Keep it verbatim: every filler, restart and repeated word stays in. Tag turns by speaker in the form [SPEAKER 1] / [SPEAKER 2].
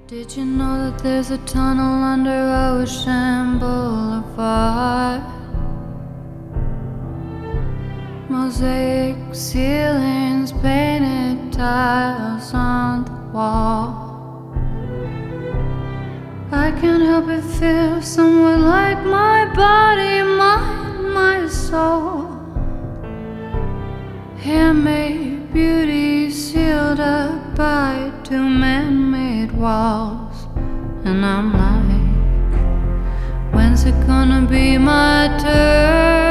[SPEAKER 1] Did you know that there's a tunnel under Ocean Boulevard? Mosaic ceilings, painted tiles on the wall. I can't help but feel somewhat like my body, mind, my soul. Handmade beauty sealed up by two man-made walls. And I'm like, when's it gonna be my turn?